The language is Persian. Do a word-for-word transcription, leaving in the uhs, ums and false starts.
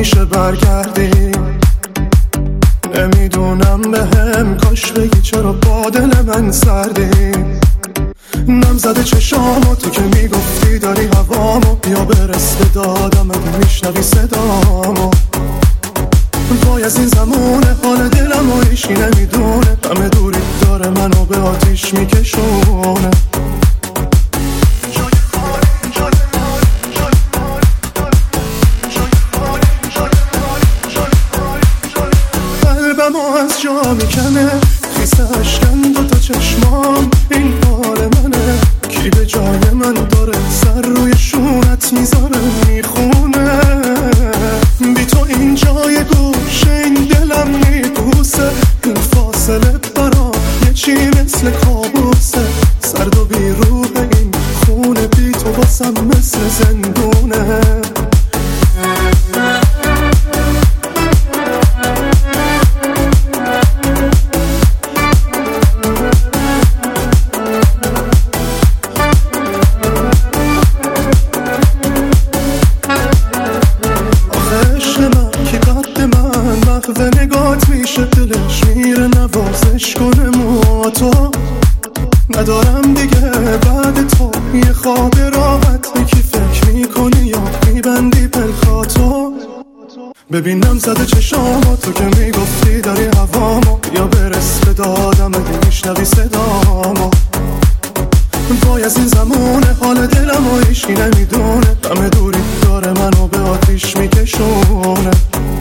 میشه برگردی. نمیدونم به هم کاش بگی چرا با دل من سردی. نم زده چشامو تو که میگفتی داری هوامو، بیا برس به دادم اگه میشنوی صدامو. وای از این زمونه حال دلمو هیچی نمیدونه، همه دوری داره منو به آتیش میکشونه. قلبمو از جا میکنه خیسه اشکن دو تا چشمام، این حال منه. کی به جای من داره سر روی شونت میذاره میخونه. بی تو این جای گوشه این دلم میبوسه، این فاصله برا یه چی مثل کابوسه. سرد و بی روح این خونه بی تو باسم مثل زندونه. و نگات میشه دلش میره نوازش کنه مواتو. ندارم دیگه بعد تو یه خواب راحت، یکی فکر میکنی یا میبندی پلکاتو. ببینم زده چشامو تو که میگفتی داری هوامو، یا برس به دادم اگه میشنوی صدامو. وای از این زمونه حال دلمو هیچی نمیدونه، همه دوری داره منو به آتیش میکشونه.